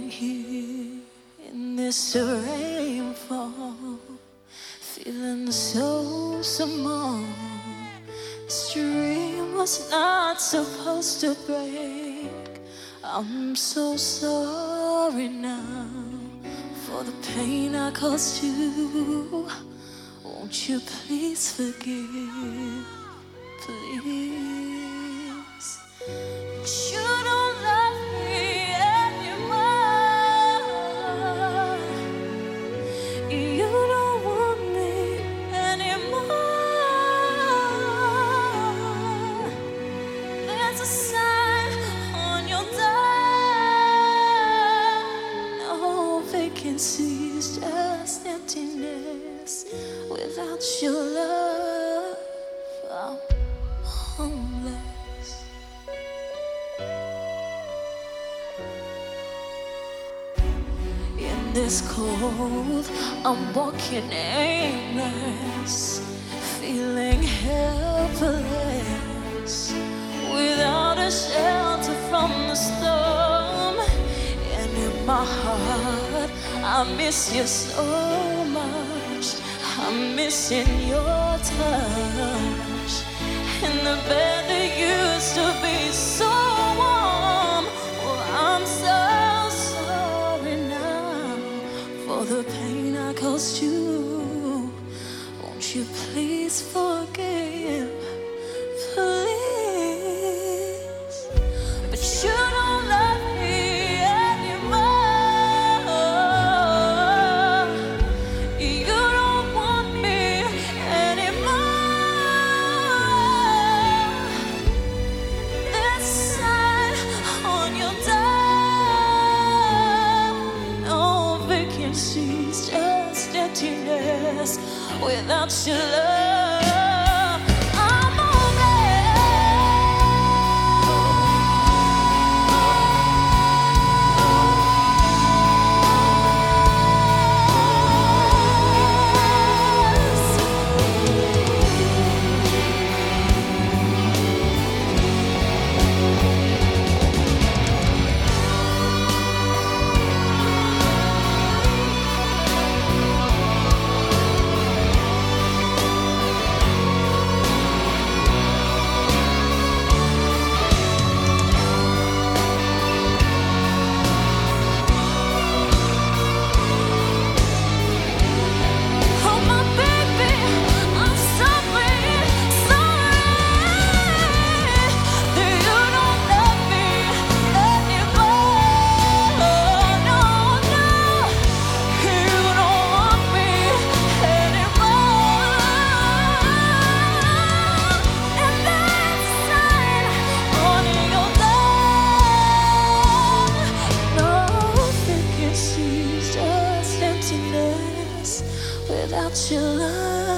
here in this rainfall, feeling so small. This dream was not supposed to break. I'm so sorry now for the pain I caused you. Won't you please forgive, please? You don't love me anymore. You don't want me anymore. There's a sign on your door. No vacancies, just emptiness. Without your love, I'm homeless. In this cold, I'm walking aimless, feeling helpless, without a shelter from the storm. And in my heart, I miss you so much. I'm missing your touch, and the bed that used to be so warm. Well, I'm so sorry now for the pain I caused you. Won't you please forgive, please? But you don't love me anymore. You don't want me anymore. There's a sign on your door. No vacancies, just emptiness. Without your love, I'm without your love.